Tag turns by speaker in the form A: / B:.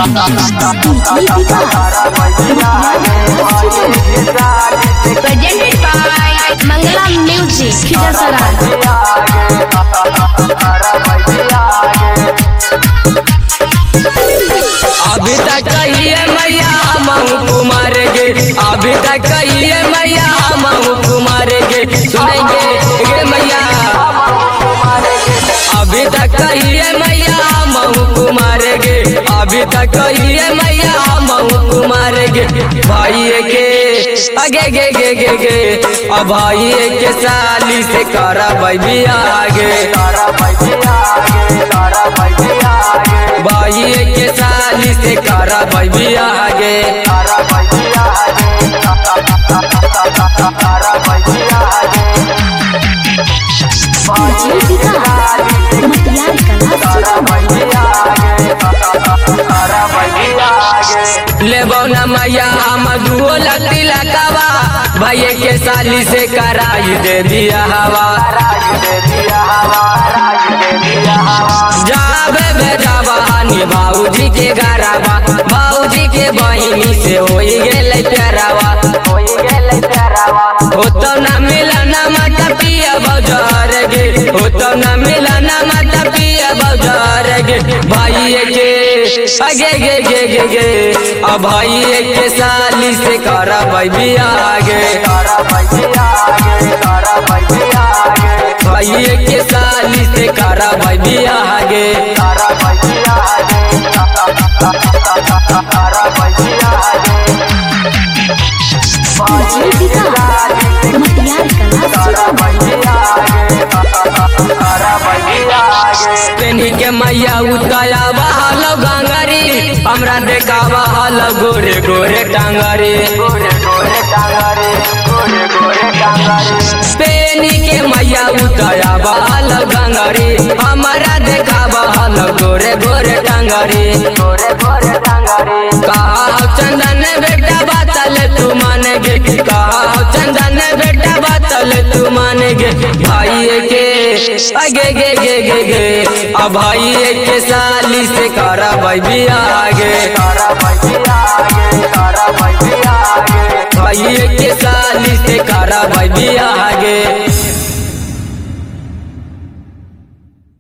A: Presented by Mangala Music, Khizasara।
B: अभी तक कहिए मैया महू कुमार गे, अभी तक कहिए मैया महू कुमार गे, सुनेंगे गे मैया। अभी तक कहिए मैया महू कुमार गे, अभी तक कहिए मैया महू कुमार गे। भाई के आगे गे गे गे गे, अब भाई के साली से करा भाई आगे, भाई के साली से करा भाई आगे। लेबो न मैया हम दुओ लगती लकावा, भैया के साली से कराई दे दिया हवा। जाबे बेजावा हानि बाबूजी के घरवा, बाबूजी के बहिनी से होई गेलै प्यारावा। हो तो न मिलन माता पिया बाजार गे, हो तो न मिलन माता पिया बाजार गे। भाई के आगे गे गे गे गे, अब भाई के साली से करा भाई आगे, भाई के साली से करा भाई आगे। पेनी के मैया उताया बहाल गंगारी, हमरा देखावा हाल गोरे गोरे टांगारी। पेनी के मैया उताया बहाल गंगारी, हमारा देखावा हाल गोरे गोरे टांगारी। कहा चंदन बेटा बातल तू मानेगे, कहा चंदन बेटा बातल तू मानेगे। भाई के आगे गे गे गे गे, अब भाई के साली से करा भाई आगे, भाई के साली से करा भाई आगे।